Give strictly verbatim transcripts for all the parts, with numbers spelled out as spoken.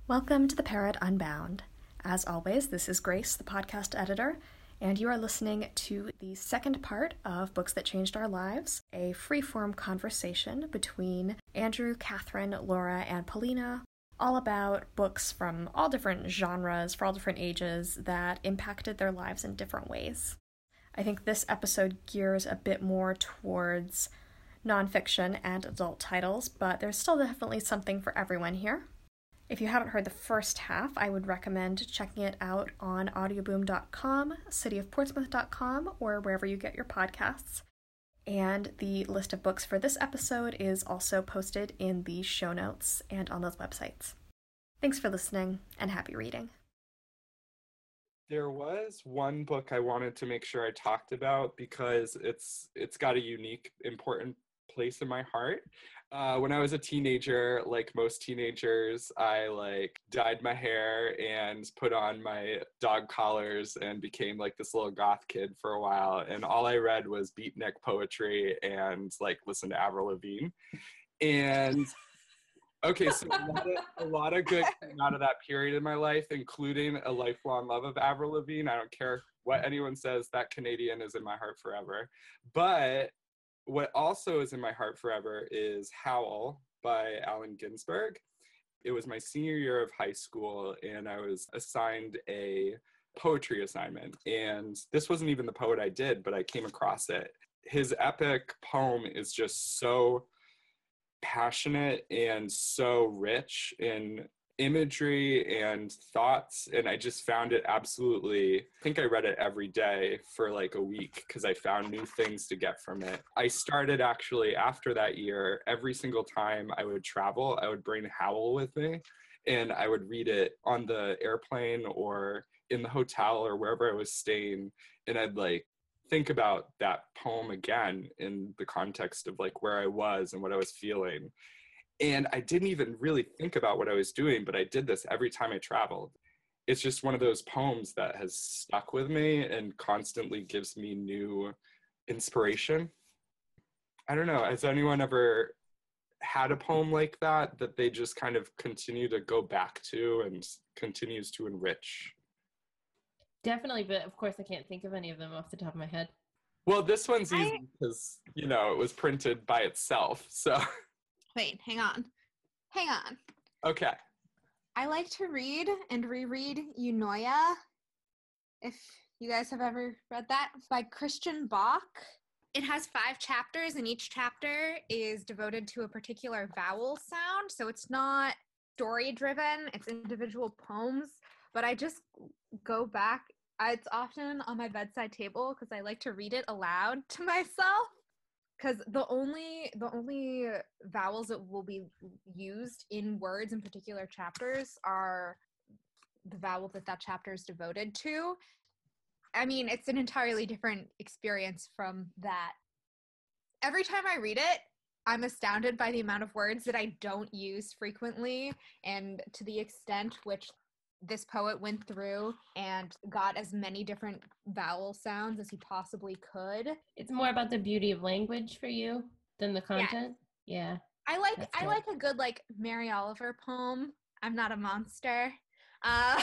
Welcome to the Parrot Unbound. As always, this is Grace, the podcast editor, and you are listening to the second part of Books That Changed Our Lives, a free-form conversation between Andrew, Catherine, Laura, and Paulina, all about books from all different genres, for all different ages, that impacted their lives in different ways. I think this episode gears a bit more towards nonfiction and adult titles, but there's still definitely something for everyone here. If you haven't heard the first half, I would recommend checking it out on audioboom dot com, city of portsmouth dot com, or wherever you get your podcasts. And the list of books for this episode is also posted in the show notes and on those websites. Thanks for listening, and happy reading. There was one book I wanted to make sure I talked about because it's it's got a unique, important place in my heart. Uh, when I was a teenager, like most teenagers, I like dyed my hair and put on my dog collars and became like this little goth kid for a while. And all I read was beatnik poetry and like listened to Avril Lavigne. And okay, so a lot, of, a lot of good came out of that period in my life, including a lifelong love of Avril Lavigne. I don't care what anyone says, that Canadian is in my heart forever. But what also is in my heart forever is Howl by Allen Ginsberg. It was my senior year of high school, and I was assigned a poetry assignment. And this wasn't even the poet I did, but I came across it. His epic poem is just so passionate and so rich in imagery and thoughts, and I just found it absolutely, I think I read it every day for like a week because I found new things to get from it. I started actually after that year, every single time I would travel, I would bring Howl with me, and I would read it on the airplane or in the hotel or wherever I was staying, and I'd like think about that poem again in the context of like where I was and what I was feeling. And I didn't even really think about what I was doing, but I did this every time I traveled. It's just one of those poems that has stuck with me and constantly gives me new inspiration. I don't know, has anyone ever had a poem like that, that they just kind of continue to go back to and continues to enrich? Definitely, but of course I can't think of any of them off the top of my head. Well, this one's I... easy because, you know, it was printed by itself, so... Wait, hang on. Hang on. Okay. I like to read and reread Eunoia, if you guys have ever read that, by Christian Bach. It has five chapters, and each chapter is devoted to a particular vowel sound, so it's not story-driven, it's individual poems, but I just go back. It's often on my bedside table because I like to read it aloud to myself. Because the only the only vowels that will be used in words in particular chapters are the vowel that that chapter is devoted to. I mean, it's an entirely different experience from that. Every time I read it, I'm astounded by the amount of words that I don't use frequently, and to the extent which this poet went through and got as many different vowel sounds as he possibly could. It's more about the beauty of language for you than the content? Yeah. yeah. I like I like a good, like, Mary Oliver poem. I'm not a monster. Um,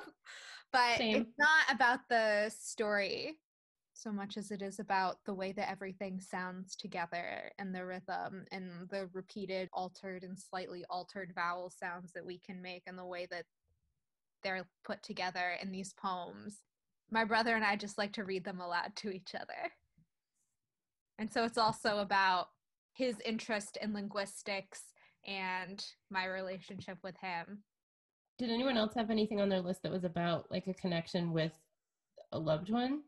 but Same. It's not about the story so much as it is about the way that everything sounds together and the rhythm and the repeated, altered, and slightly altered vowel sounds that we can make and the way that they're put together in these poems. My brother and I just like to read them aloud to each other. And so it's also about his interest in linguistics and my relationship with him. Did anyone else have anything on their list that was about like a connection with a loved one?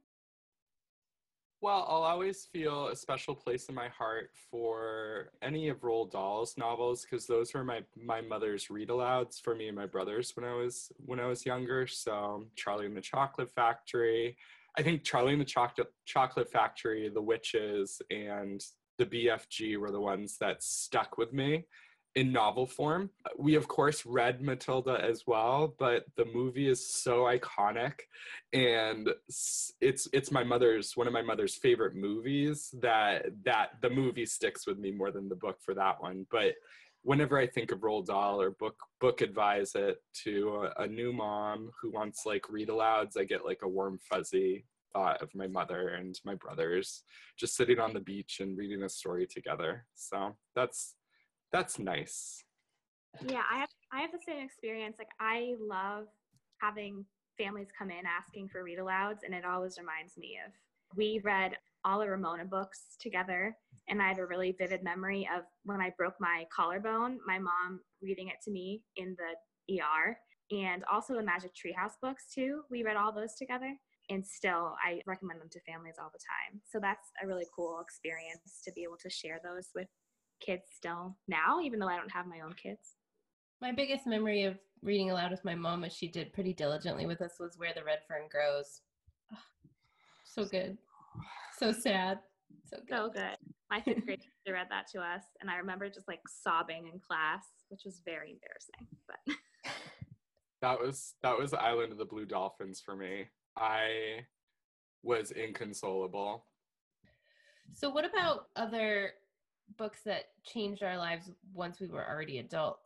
Well, I'll always feel a special place in my heart for any of Roald Dahl's novels because those were my my mother's read-alouds for me and my brothers when I was when I was younger. So Charlie and the Chocolate Factory. I think Charlie and the Chocolate Chocolate Factory, The Witches, and the B F G were the ones that stuck with me in novel form. We, of course, read Matilda as well, but the movie is so iconic, and it's it's my mother's, one of my mother's favorite movies, that that the movie sticks with me more than the book for that one. But whenever I think of Roald Dahl or book book advise it to a, a new mom who wants like read alouds, I get like a warm fuzzy thought of my mother and my brothers just sitting on the beach and reading a story together. So that's that's nice. Yeah, I have I have the same experience. Like I love having families come in asking for read alouds, and it always reminds me of we read all the Ramona books together, and I have a really vivid memory of when I broke my collarbone, my mom reading it to me in the E R, and also the Magic Treehouse books too. We read all those together, and still I recommend them to families all the time. So that's a really cool experience to be able to share those with kids still now, even though I don't have my own kids. My biggest memory of reading aloud with my mom, as she did pretty diligently with us, was Where the Red Fern Grows. Oh, so good. So sad. So good. So good. My fifth grade teacher read that to us, and I remember just like sobbing in class, which was very embarrassing. But that was that was Island of the Blue Dolphins for me. I was inconsolable. So what about other books that changed our lives once we were already adults?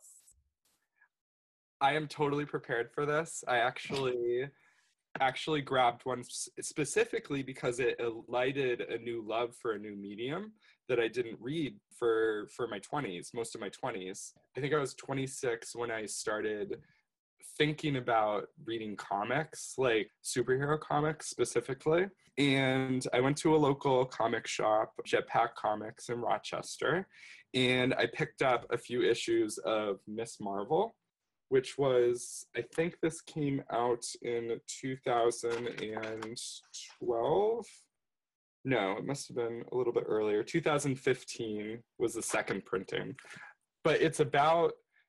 I am totally prepared for this. I actually actually grabbed one specifically because it lighted a new love for a new medium that I didn't read for for my twenties, most of my twenties. I think I was twenty-six when I started thinking about reading comics, like superhero comics specifically. And I went to a local comic shop, Jetpack Comics in Rochester, and I picked up a few issues of Miz Marvel, which was, I think this came out in two thousand twelve. No, it must have been a little bit earlier. two thousand fifteen was the second printing. But it's about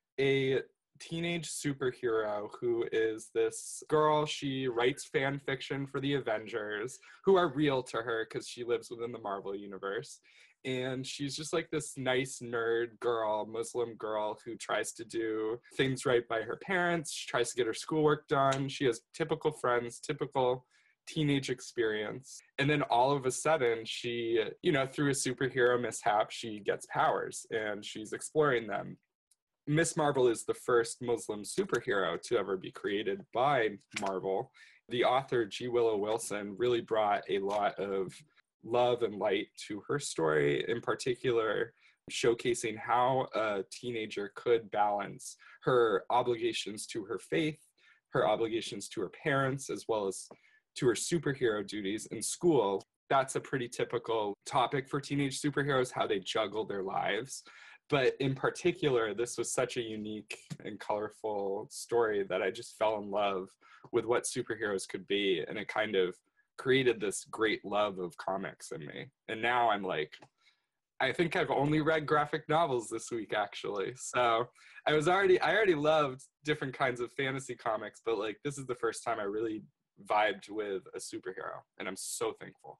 a teenage superhero who is this girl. She writes fan fiction for the Avengers, who are real to her because she lives within the Marvel universe. And she's just like this nice nerd girl, Muslim girl, who tries to do things right by her parents. She tries to get her schoolwork done. She has typical friends, typical teenage experience. And then all of a sudden, she, you know, through a superhero mishap, she gets powers and she's exploring them. Miz Marvel is the first Muslim superhero to ever be created by Marvel. The author, G. Willow Wilson, really brought a lot of love and light to her story, in particular, showcasing how a teenager could balance her obligations to her faith, her obligations to her parents, as well as to her superhero duties in school. That's a pretty typical topic for teenage superheroes, how they juggle their lives. But in particular, this was such a unique and colorful story that I just fell in love with what superheroes could be. And it kind of created this great love of comics in me. And now I'm like, I think I've only read graphic novels this week, actually. So I was already, I already loved different kinds of fantasy comics, but like, this is the first time I really vibed with a superhero. And I'm so thankful.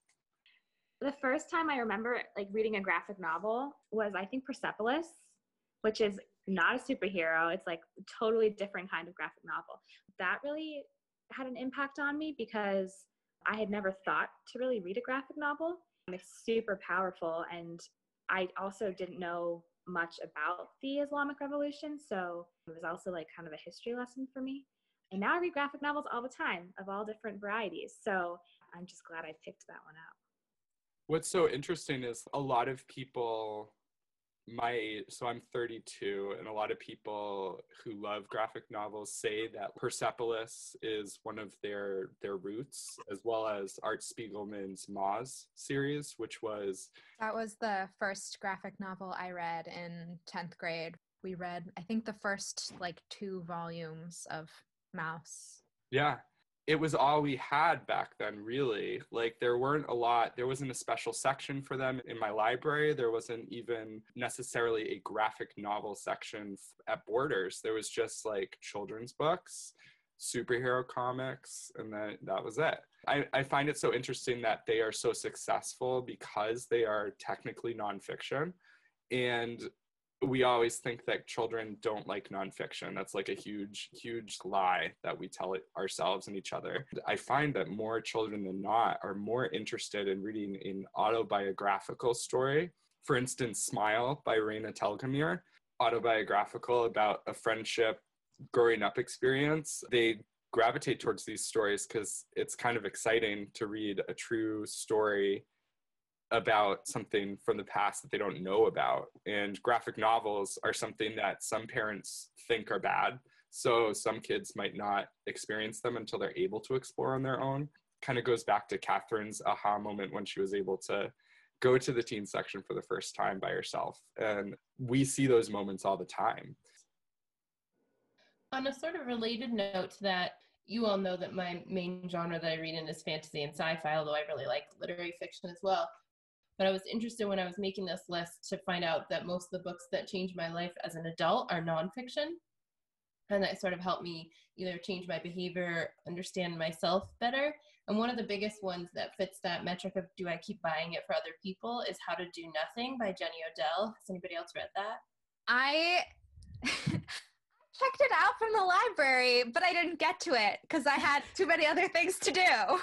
The first time I remember like reading a graphic novel was, I think, Persepolis, which is not a superhero. It's like a totally different kind of graphic novel. That really had an impact on me because I had never thought to really read a graphic novel. It's super powerful, and I also didn't know much about the Islamic Revolution, so it was also like kind of a history lesson for me. And now I read graphic novels all the time of all different varieties, so I'm just glad I picked that one up. What's so interesting is a lot of people my age, so I'm thirty-two, and a lot of people who love graphic novels say that Persepolis is one of their their roots, as well as Art Spiegelman's Moz series, which was... That was the first graphic novel I read in tenth grade. We read, I think, the first like two volumes of Mouse. Yeah. It was all we had back then, really. Like, there weren't a lot, there wasn't a special section for them in my library. There wasn't even necessarily a graphic novel section at Borders. There was just like children's books, superhero comics, and then that was it. I, I find it so interesting that they are so successful because they are technically nonfiction. And we always think that children don't like nonfiction. That's like a huge, huge lie that we tell it ourselves and each other. I find that more children than not are more interested in reading an autobiographical story. For instance, Smile by Raina Telgemeier. autobiographical about a friendship growing up experience, they gravitate towards these stories because it's kind of exciting to read a true story about something from the past that they don't know about. And graphic novels are something that some parents think are bad, so some kids might not experience them until they're able to explore on their own. Kind of goes back to Catherine's aha moment when she was able to go to the teen section for the first time by herself. And we see those moments all the time. On a sort of related note to that, you all know that my main genre that I read in is fantasy and sci-fi, although I really like literary fiction as well. But I was interested when I was making this list to find out that most of the books that changed my life as an adult are nonfiction. And that sort of helped me either change my behavior, understand myself better. And one of the biggest ones that fits that metric of do I keep buying it for other people is How to Do Nothing by Jenny Odell. Has anybody else read that? I checked it out from the library, but I didn't get to it because I had too many other things to do.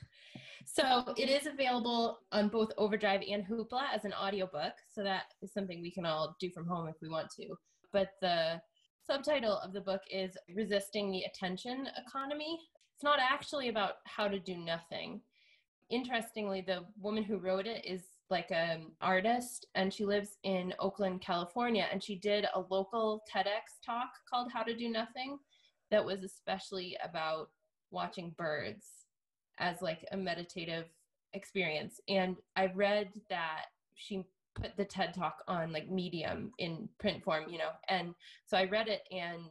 So it is available on both Overdrive and Hoopla as an audiobook. So that is something we can all do from home if we want to. But the subtitle of the book is Resisting the Attention Economy. It's not actually about how to do nothing. Interestingly, the woman who wrote it is like an artist, and she lives in Oakland, California, and she did a local TEDx talk called How to Do Nothing that was especially about watching birds as like a meditative experience. And I read that she put the TED talk on like Medium in print form, you know, and so I read it and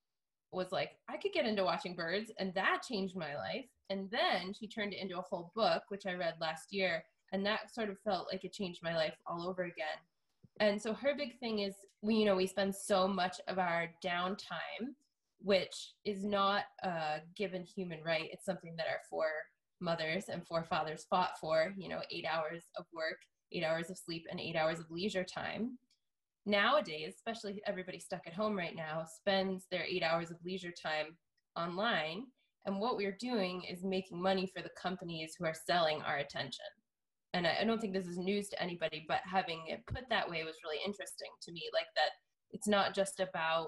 was like, I could get into watching birds, and that changed my life. And then she turned it into a whole book, which I read last year, and that sort of felt like it changed my life all over again. And so her big thing is, we, you know, we spend so much of our downtime, which is not a given human right. It's something that our foremothers and forefathers fought for, you know, eight hours of work, eight hours of sleep, and eight hours of leisure time. Nowadays, especially everybody stuck at home right now, spends their eight hours of leisure time online. And what we're doing is making money for the companies who are selling our attention. And I, I don't think this is news to anybody, but having it put that way was really interesting to me. Like that it's not just about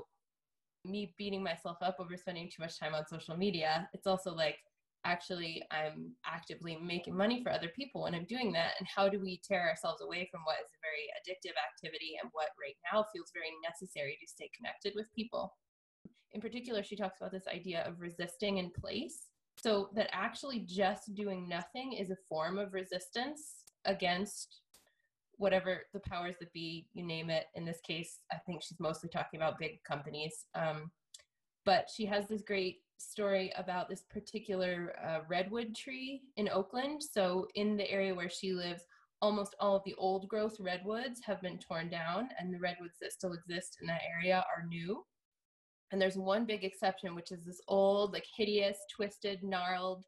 me beating myself up over spending too much time on social media. It's also like, actually, I'm actively making money for other people when I'm doing that. And how do we tear ourselves away from what is a very addictive activity and what right now feels very necessary to stay connected with people? In particular, she talks about this idea of resisting in place. So that actually just doing nothing is a form of resistance against whatever the powers that be, you name it. In this case, I think she's mostly talking about big companies. Um, but she has this great story about this particular uh, redwood tree in Oakland. So in the area where she lives, almost all of the old growth redwoods have been torn down, and the redwoods that still exist in that area are new. And there's one big exception, which is this old, like hideous, twisted, gnarled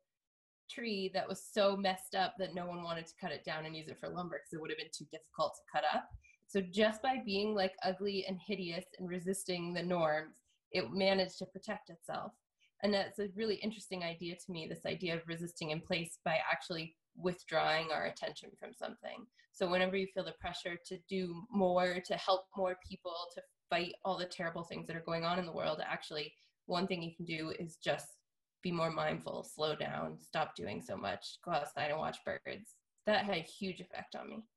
tree that was so messed up that no one wanted to cut it down and use it for lumber because it would have been too difficult to cut up. So just by being like ugly and hideous and resisting the norms, it managed to protect itself. And that's a really interesting idea to me, this idea of resisting in place by actually withdrawing our attention from something. So whenever you feel the pressure to do more, to help more people, to fight all the terrible things that are going on in the world, actually, one thing you can do is just be more mindful, slow down, stop doing so much, go outside and watch birds. That had a huge effect on me.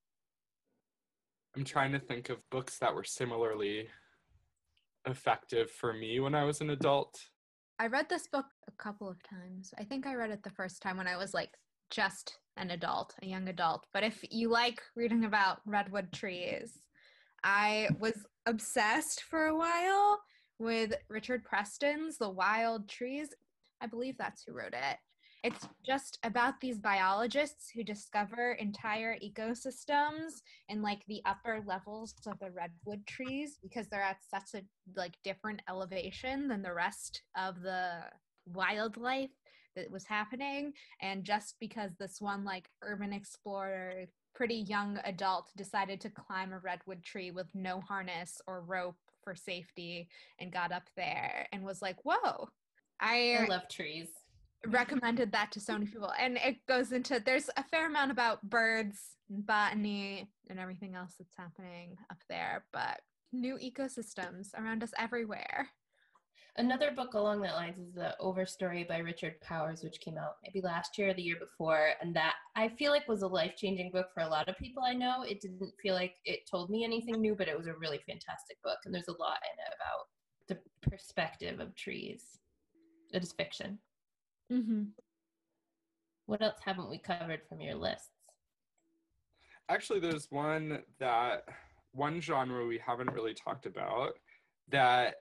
I'm trying to think of books that were similarly effective for me when I was an adult. I read this book a couple of times. I think I read it the first time when I was like just an adult, a young adult. But if you like reading about redwood trees, I was obsessed for a while with Richard Preston's The Wild Trees. I believe that's who wrote it. It's just about these biologists who discover entire ecosystems in like the upper levels of the redwood trees because they're at such a like different elevation than the rest of the wildlife that was happening. And just because this one like urban explorer, pretty young adult, decided to climb a redwood tree with no harness or rope for safety and got up there and was like, whoa. I, I love trees. Recommended that to so many people, and it goes into, there's a fair amount about birds and botany and everything else that's happening up there, but new ecosystems around us everywhere. Another book along that lines is The Overstory by Richard Powers, which came out maybe last year or the year before. And that I feel like was a life-changing book for a lot of people I know. It didn't feel like it told me anything new, but it was a really fantastic book. And there's a lot in it about the perspective of trees. It is fiction. Mm-hmm. What else haven't we covered from your lists? Actually, there's one that, one genre we haven't really talked about that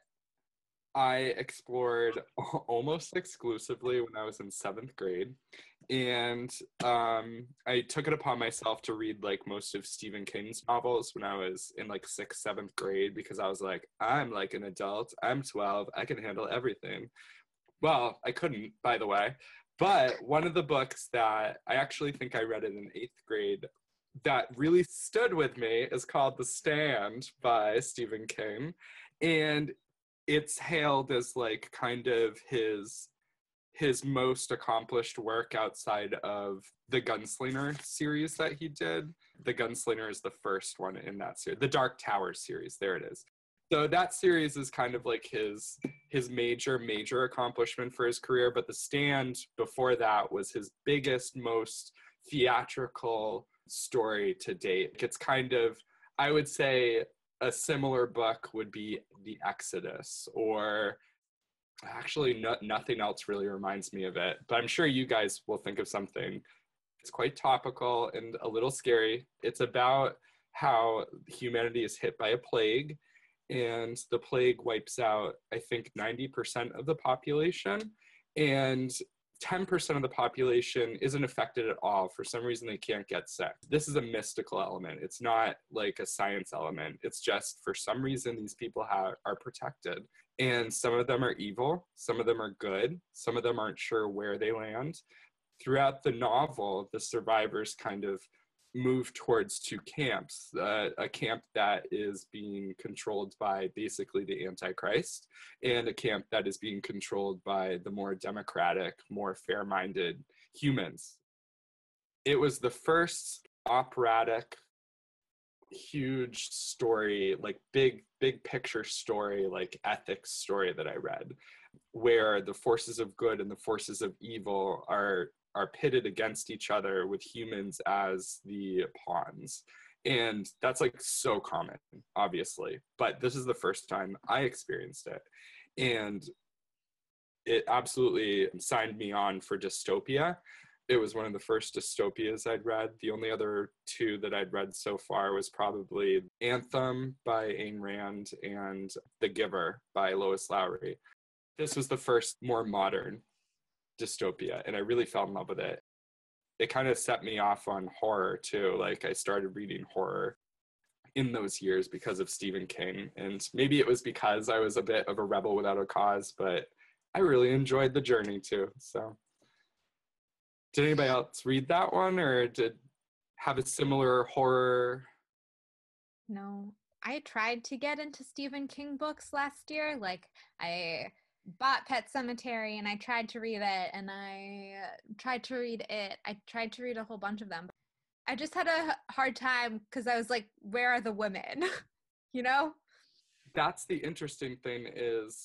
I explored almost exclusively when I was in seventh grade. And um, I took it upon myself to read like most of Stephen King's novels when I was in like sixth, seventh grade, because I was like, I'm like an adult, I'm twelve, I can handle everything. Well, I couldn't, by the way. But one of the books that I actually think I read it in eighth grade that really stood with me is called The Stand by Stephen King. And it's hailed as like kind of his his most accomplished work outside of the Gunslinger series that he did. The Gunslinger is the first one in that series, the Dark Tower series, there it is. So that series is kind of like his his major, major accomplishment for his career, but The Stand before that was his biggest, most theatrical story to date. It's kind of, I would say, a similar book would be The Exodus, or actually no, nothing else really reminds me of it, but I'm sure you guys will think of something. It's quite topical and a little scary. It's about how humanity is hit by a plague, and the plague wipes out, I think, ninety percent of the population, and ten percent of the population isn't affected at all. For some reason, they can't get sick. This is a mystical element. It's not like a science element. It's just, for some reason, these people have, are protected. And some of them are evil. Some of them are good. Some of them aren't sure where they land. Throughout the novel, the survivors kind of move towards two camps, uh, a camp that is being controlled by basically the Antichrist, and a camp that is being controlled by the more democratic, more fair-minded humans. It was the first operatic, huge story, like big, big picture story, like ethics story that I read, where the forces of good and the forces of evil are are pitted against each other with humans as the pawns. And that's like so common, obviously, but this is the first time I experienced it. And it absolutely signed me on for dystopia. It was one of the first dystopias I'd read. The only other two that I'd read so far was probably Anthem by Ayn Rand and The Giver by Lois Lowry. This was the first more modern dystopia, and I really fell in love with it. It kind of set me off on horror too. Like, I started reading horror in those years because of Stephen King, and maybe it was because I was a bit of a rebel without a cause, but I really enjoyed the journey too. So did anybody else read that one, or did have a similar horror? No, I tried to get into Stephen King books last year. Like, I bought Pet Sematary and I tried to read it, and I tried to read it. I tried to read a whole bunch of them. I just had a hard time because I was like, where are the women? You know? That's the interesting thing is,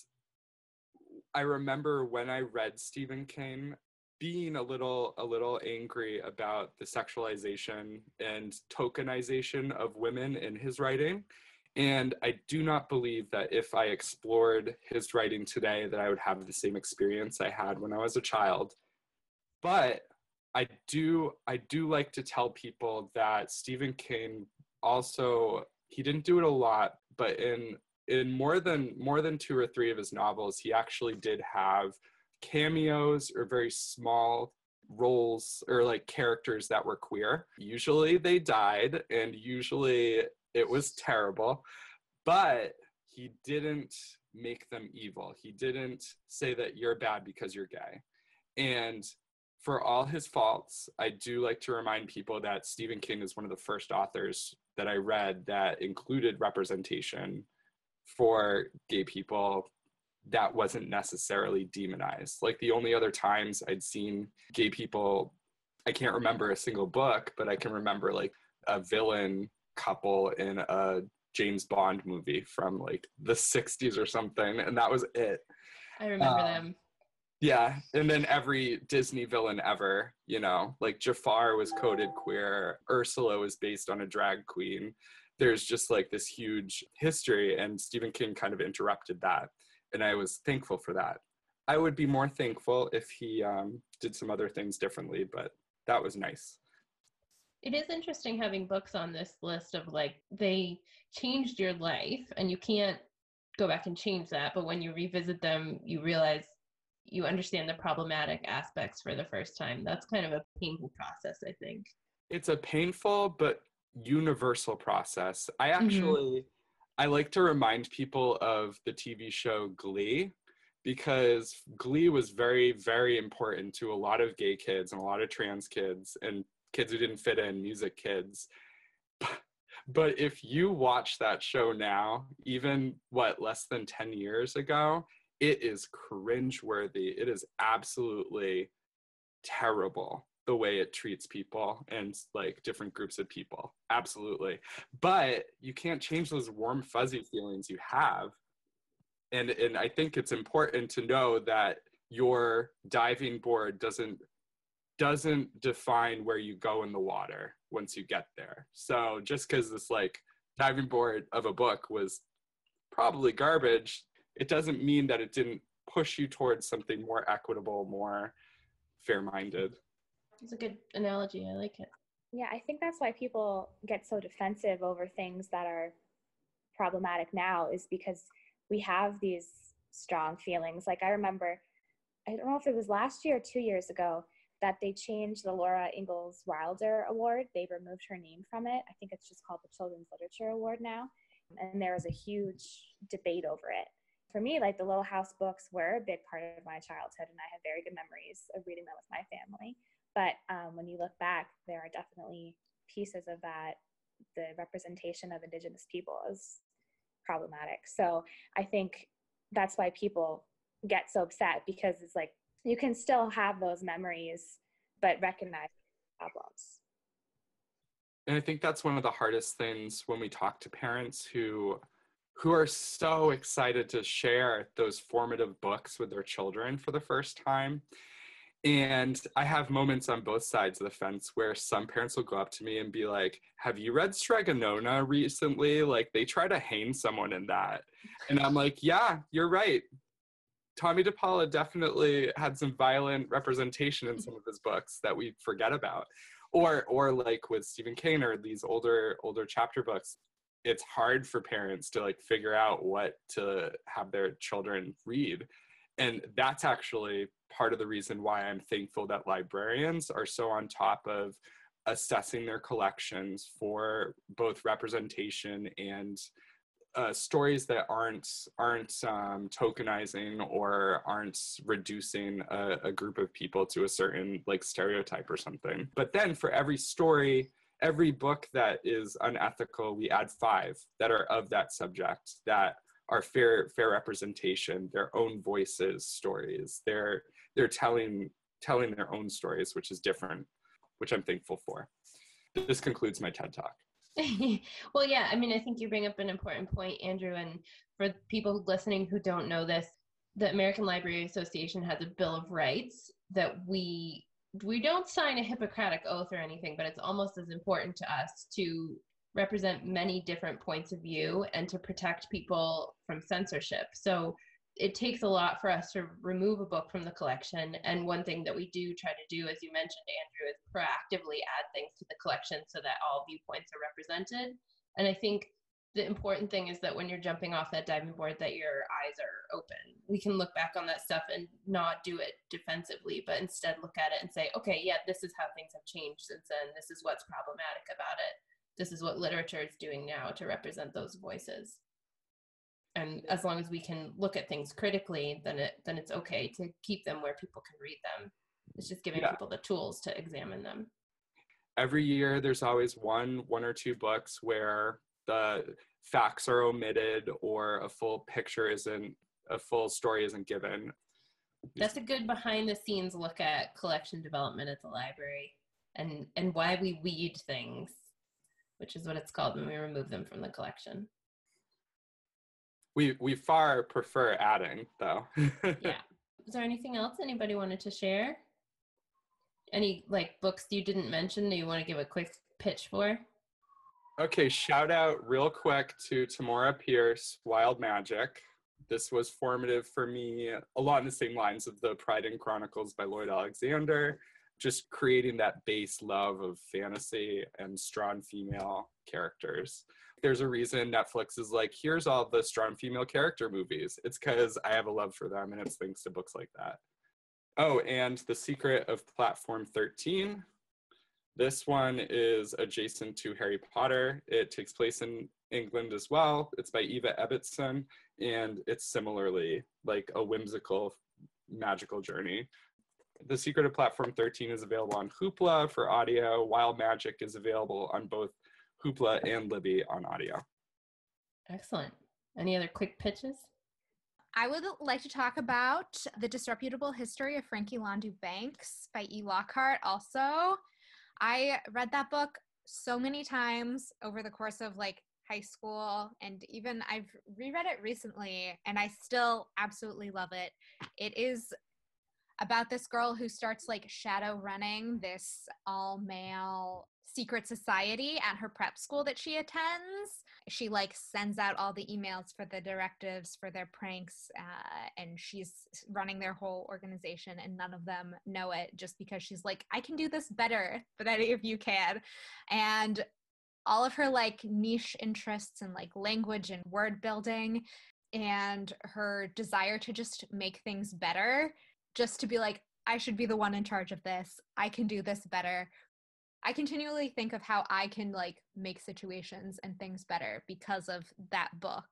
I remember when I read Stephen King being a little a little angry about the sexualization and tokenization of women in his writing. And I do not believe that if I explored his writing today that I would have the same experience I had when I was a child. But I do I do like to tell people that Stephen King also, he didn't do it a lot, but in in more than more than two or three of his novels, he actually did have cameos or very small roles or like characters that were queer. Usually they died, and usually it was terrible, but he didn't make them evil. He didn't say that you're bad because you're gay. And for all his faults, I do like to remind people that Stephen King is one of the first authors that I read that included representation for gay people that wasn't necessarily demonized. Like, the only other times I'd seen gay people, I can't remember a single book, but I can remember like a villain couple in a James Bond movie from like the sixties or something, and that was it. I remember um, them. Yeah, and then every Disney villain ever, you know, like Jafar was coded queer, Ursula was based on a drag queen. There's just like this huge history, and Stephen King kind of interrupted that, and I was thankful for that. I would be more thankful if he um, did some other things differently, but that was nice. It is interesting having books on this list of like, they changed your life and you can't go back and change that, but when you revisit them, you realize you understand the problematic aspects for the first time. That's kind of a painful process, I think. It's a painful but universal process. I actually, mm-hmm. I like to remind people of the T V show Glee, because Glee was very, very important to a lot of gay kids and a lot of trans kids and kids who didn't fit in, music kids. But if you watch that show now, even what, less than ten years ago, it is cringeworthy. It is absolutely terrible the way it treats people and like different groups of people. Absolutely. But you can't change those warm, fuzzy feelings you have. And and I think it's important to know that your diving board doesn't doesn't define where you go in the water once you get there. So just because this like diving board of a book was probably garbage, it doesn't mean that it didn't push you towards something more equitable, more fair-minded. It's a good analogy. I like it. Yeah, I think that's why people get so defensive over things that are problematic now, is because we have these strong feelings. Like I remember, I don't know if it was last year or two years ago, that they changed the Laura Ingalls Wilder Award. They removed her name from it. I think it's just called the Children's Literature Award now. And there was a huge debate over it. For me, like the Little House books were a big part of my childhood, and I have very good memories of reading them with my family. But um, when you look back, there are definitely pieces of that. The representation of Indigenous people is problematic. So I think that's why people get so upset, because it's like, you can still have those memories, but recognize problems. And I think that's one of the hardest things when we talk to parents who who are so excited to share those formative books with their children for the first time. And I have moments on both sides of the fence where some parents will go up to me and be like, have you read Stregonona recently? Like, they try to hang someone in that. And I'm like, yeah, you're right. Tommy DePaula definitely had some violent representation in some of his books that we forget about. Or or like with Stephen King or these older older chapter books, it's hard for parents to like figure out what to have their children read. And that's actually part of the reason why I'm thankful that librarians are so on top of assessing their collections for both representation and Uh, stories that aren't aren't um, tokenizing or aren't reducing a, a group of people to a certain like stereotype or something. But then for every story, every book that is unethical, we add five that are of that subject, that are fair fair representation, their own voices, stories. They're they're telling telling their own stories, which is different, which I'm thankful for. This concludes my TED Talk. Well, yeah, I mean, I think you bring up an important point, Andrew, and for people listening who don't know this, the American Library Association has a Bill of Rights that we we don't sign a Hippocratic oath or anything, but it's almost as important to us to represent many different points of view and to protect people from censorship. So it takes a lot for us to remove a book from the collection. And one thing that we do try to do, as you mentioned, Andrew, is proactively add things to the collection so that all viewpoints are represented. And I think the important thing is that when you're jumping off that diving board, that your eyes are open. We can look back on that stuff and not do it defensively, but instead look at it and say, okay, yeah, this is how things have changed since then. This is what's problematic about it. This is what literature is doing now to represent those voices. And as long as we can look at things critically, then it then it's okay to keep them where people can read them. It's just giving yeah. people the tools to examine them. Every year, there's always one, one or two books where the facts are omitted or a full picture isn't, a full story isn't given. That's a good behind the scenes look at collection development at the library and, and why we weed things, which is what it's called when we remove them from the collection. We we far prefer adding, though. Yeah. Is there anything else anybody wanted to share? Any like books you didn't mention that you want to give a quick pitch for? Okay, shout out real quick to Tamora Pierce, Wild Magic. This was formative for me, a lot in the same lines of the Pride and Chronicles by Lloyd Alexander, just creating that base love of fantasy and strong female characters. There's a reason Netflix is like, here's all the strong female character movies. It's because I have a love for them, and it's thanks to books like that. Oh, and The Secret of Platform thirteen. This one is adjacent to Harry Potter. It takes place in England as well. It's by Eva Ebbetson, and it's similarly like a whimsical, magical journey. The Secret of Platform thirteen is available on Hoopla for audio. Wild Magic is available on both Hoopla and Libby on audio. Excellent. Any other quick pitches? I would like to talk about The Disreputable History of Frankie Landau Banks by E. Lockhart also. I read that book so many times over the course of like high school, and even I've reread it recently, and I still absolutely love it. It is about this girl who starts like shadow running this all-male secret society at her prep school that she attends. She like sends out all the emails for the directives for their pranks, uh, and she's running their whole organization, and none of them know it, just because she's like, I can do this better than any of you can. And all of her like niche interests in like language and word building, and her desire to just make things better, just to be like, I should be the one in charge of this. I can do this better. I continually think of how I can like make situations and things better because of that book.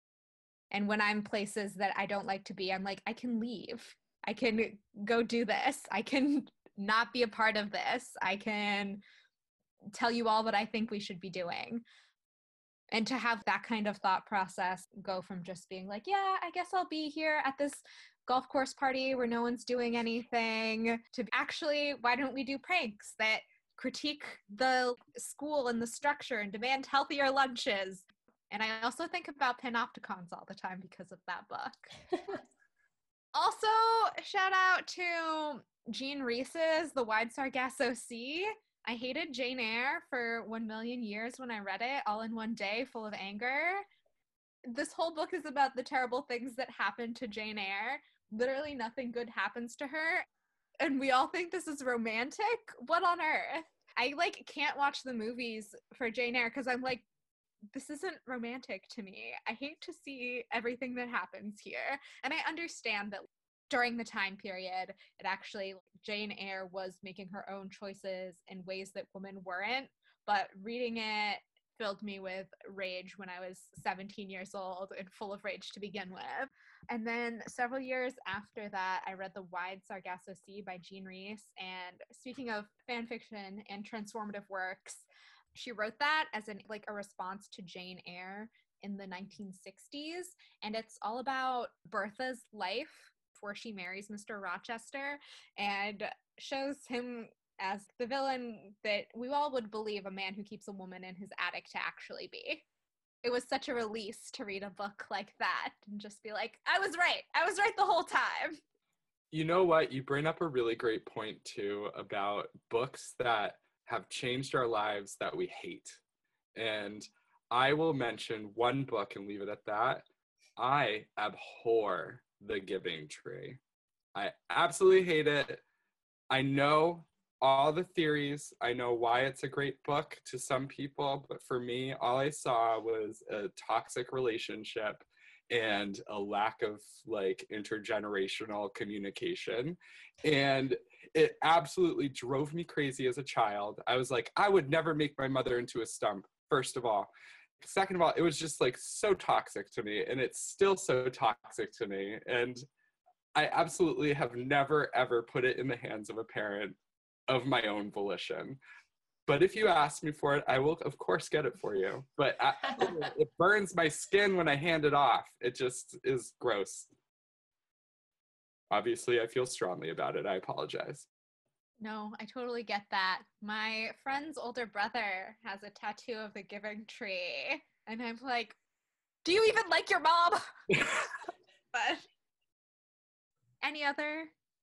And when I'm places that I don't like to be, I'm like, I can leave. I can go do this. I can not be a part of this. I can tell you all what I think we should be doing. And to have that kind of thought process go from just being like, yeah, I guess I'll be here at this golf course party where no one's doing anything, to actually, why don't we do pranks that critique the school and the structure and demand healthier lunches. And I also think about panopticons all the time because of that book. Also, shout out to Jean Rhys's The Wide Sargasso Sea. I hated Jane Eyre for one million years when I read it, all in one day, full of anger. This whole book is about the terrible things that happen to Jane Eyre. Literally nothing good happens to her. And we all think this is romantic? What on earth? I, like, can't watch the movies for Jane Eyre because I'm like, this isn't romantic to me. I hate to see everything that happens here. And I understand that during the time period, it actually, Jane Eyre was making her own choices in ways that women weren't. But reading it filled me with rage when I was seventeen years old and full of rage to begin with. And then several years after that, I read The Wide Sargasso Sea by Jean Rhys. And speaking of fan fiction and transformative works, she wrote that as an like a response to Jane Eyre in the nineteen sixties. And it's all about Bertha's life before she marries Mister Rochester, and shows him as the villain that we all would believe a man who keeps a woman in his attic to actually be. It was such a release to read a book like that and just be like, I was right. I was right the whole time. You know what? You bring up a really great point, too, about books that have changed our lives that we hate. And I will mention one book and leave it at that. I abhor The Giving Tree. I absolutely hate it. I know all the theories. I know why it's a great book to some people, but for me, all I saw was a toxic relationship and a lack of like intergenerational communication. And it absolutely drove me crazy as a child. I was like, I would never make my mother into a stump, first of all. Second of all, it was just like so toxic to me, and it's still so toxic to me. And I absolutely have never, ever put it in the hands of a parent of my own volition. But if you ask me for it, I will, of course, get it for you. But I, it burns my skin when I hand it off. It just is gross. Obviously, I feel strongly about it. I apologize. No, I totally get that. My friend's older brother has a tattoo of the Giving Tree. And I'm like, Do you even like your mom? But any other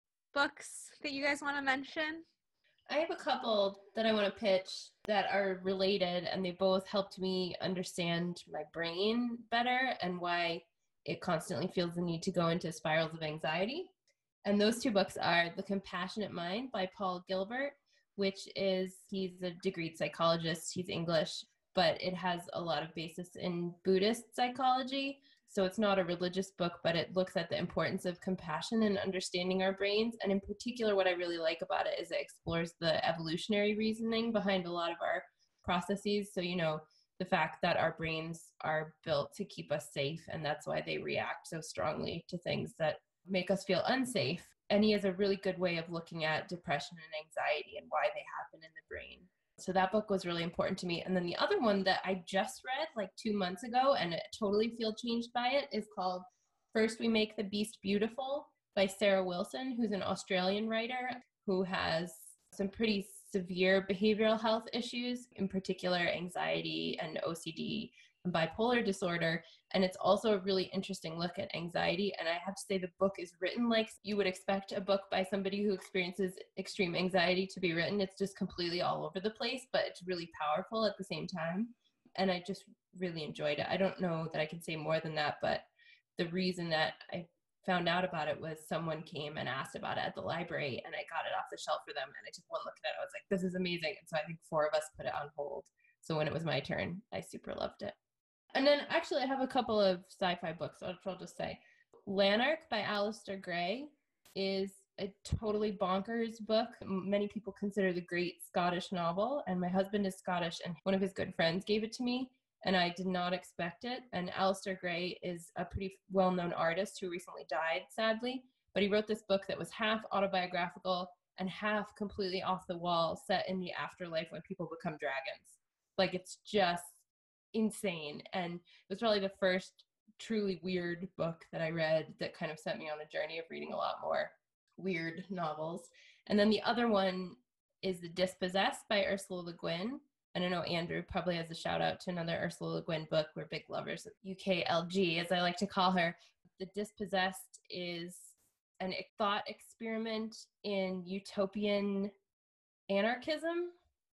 books that you guys want to mention? I have a couple that I want to pitch that are related, and they both helped me understand my brain better and why it constantly feels the need to go into spirals of anxiety. And those two books are The Compassionate Mind by Paul Gilbert, which is, he's a degreed psychologist, he's English, but it has a lot of basis in Buddhist psychology. So it's not a religious book, but it looks at the importance of compassion and understanding our brains. And in particular, what I really like about it is it explores the evolutionary reasoning behind a lot of our processes. So, you know, the fact that our brains are built to keep us safe, and that's why they react so strongly to things that make us feel unsafe. And he has a really good way of looking at depression and anxiety and why they happen in the brain. So that book was really important to me. And then the other one that I just read like two months ago and I totally feel changed by it is called First We Make the Beast Beautiful by Sarah Wilson, who's an Australian writer who has some pretty severe behavioral health issues, in particular anxiety and O C D and bipolar disorder. And it's also a really interesting look at anxiety. And I have to say the book is written like you would expect a book by somebody who experiences extreme anxiety to be written. It's just completely all over the place, but it's really powerful at the same time. And I just really enjoyed it. I don't know that I can say more than that, but the reason that I found out about it was someone came and asked about it at the library, and I got it off the shelf for them. And I took one look at it. I was like, this is amazing. And so I think four of us put it on hold. So when it was my turn, I super loved it. And then actually I have a couple of sci-fi books, which I'll just say. Lanark by Alistair Gray is a totally bonkers book. Many people consider the great Scottish novel, and my husband is Scottish, and one of his good friends gave it to me, and I did not expect it. And Alistair Gray is a pretty well-known artist who recently died, sadly, but he wrote this book that was half autobiographical and half completely off the wall, set in the afterlife when people become dragons. Like, it's just insane. And it was probably the first truly weird book that I read that kind of set me on a journey of reading a lot more weird novels. And then the other one is The Dispossessed by Ursula Le Guin. And I know Andrew probably has a shout out to another Ursula Le Guin book. We're big lovers of U K L G, as I like to call her. The Dispossessed is an thought experiment in utopian anarchism,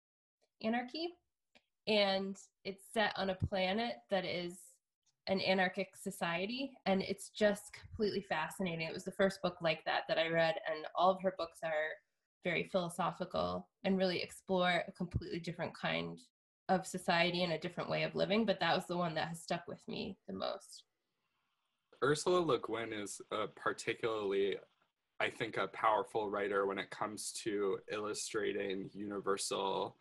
anarchy. And it's set on a planet that is an anarchic society, and it's just completely fascinating. It was the first book like that that I read, and all of her books are very philosophical and really explore a completely different kind of society and a different way of living, but that was the one that has stuck with me the most. Ursula Le Guin is a particularly, I think, a powerful writer when it comes to illustrating universal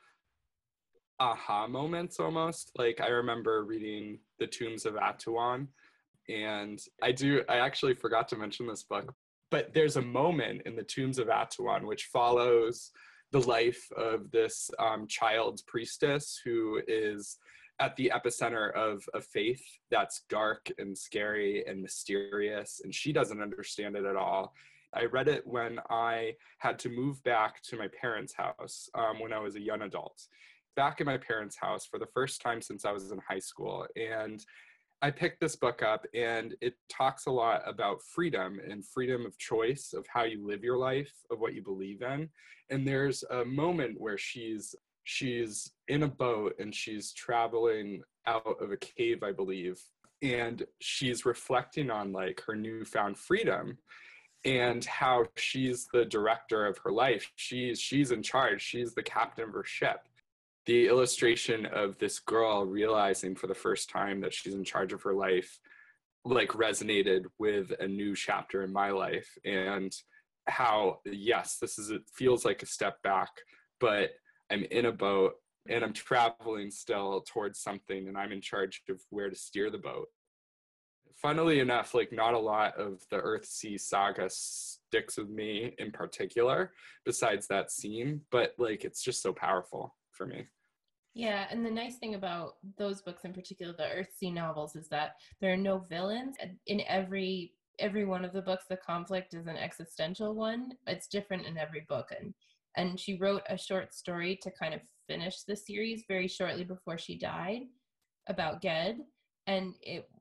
aha moments almost. Like, I remember reading The Tombs of Atuan, and I do, I actually forgot to mention this book, but there's a moment in The Tombs of Atuan which follows the life of this um, child priestess who is at the epicenter of a faith that's dark and scary and mysterious, and she doesn't understand it at all. I read it when I had to move back to my parents' house um, when I was a young adult. Back in my parents' house for the first time since I was in high school. And I picked this book up, and it talks a lot about freedom and freedom of choice, of how you live your life, of what you believe in. And there's a moment where she's she's in a boat and she's traveling out of a cave, I believe, and she's reflecting on like her newfound freedom and how she's the director of her life. She's she's in charge. She's the captain of her ship. The illustration of this girl realizing for the first time that she's in charge of her life, like, resonated with a new chapter in my life, and how, yes, this is, it feels like a step back, but I'm in a boat and I'm traveling still towards something, and I'm in charge of where to steer the boat. Funnily enough, like, not a lot of the Earthsea saga sticks with me in particular, besides that scene, but like, it's just so powerful for me. Yeah, and the nice thing about those books, in particular the Earthsea novels, is that there are no villains. In every every one of the books, the conflict is an existential one. It's different in every book. And and she wrote a short story to kind of finish the series very shortly before she died about Ged. And it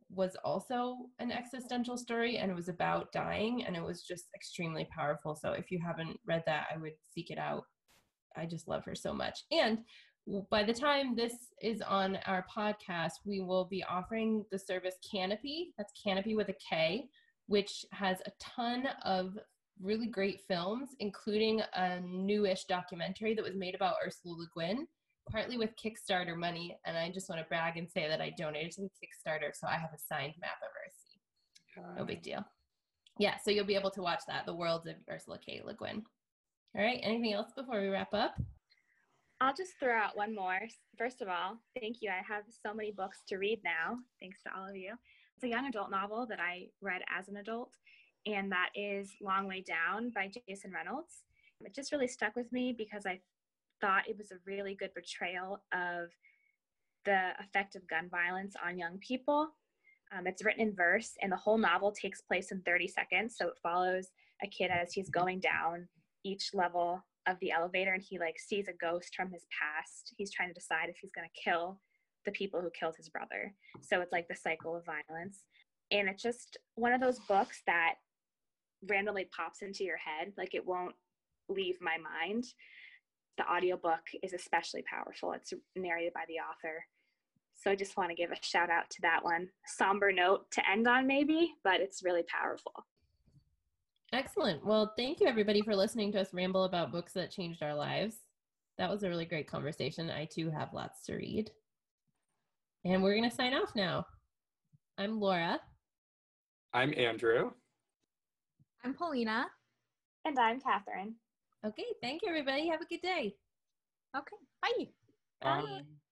was also an existential story, and it was about dying, and it was just extremely powerful. So if you haven't read that, I would seek it out. I just love her so much. And by the time this is on our podcast, we will be offering the service Kanopy. That's Kanopy with a K, which has a ton of really great films, including a newish documentary that was made about Ursula Le Guin, partly with Kickstarter money. And I just want to brag and say that I donated to the Kickstarter, so I have a signed map of Ursi. No big deal. Yeah, so you'll be able to watch that, The Worlds of Ursula K. Le Guin. All right, anything else before we wrap up? I'll just throw out one more. First of all, thank you. I have so many books to read now, thanks to all of you. It's a young adult novel that I read as an adult, and that is Long Way Down by Jason Reynolds. It just really stuck with me because I thought it was a really good portrayal of the effect of gun violence on young people. Um, it's written in verse, and the whole novel takes place in thirty seconds, so it follows a kid as he's going down each level of the elevator, and he like sees a ghost from his past. He's trying to decide if he's going to kill the people who killed his brother. So it's like the cycle of violence. And it's just one of those books that randomly pops into your head. Like it won't leave my mind. The audiobook is especially powerful. It's narrated by the author. So I just want to give a shout out to that one. Somber note to end on maybe, but it's really powerful. Excellent. Well, thank you everybody for listening to us ramble about books that changed our lives. That was a really great conversation. I too have lots to read. And we're going to sign off now. I'm Laura. I'm Andrew. I'm Paulina. And I'm Catherine. Okay, thank you everybody. Have a good day. Okay, bye. Bye. Um,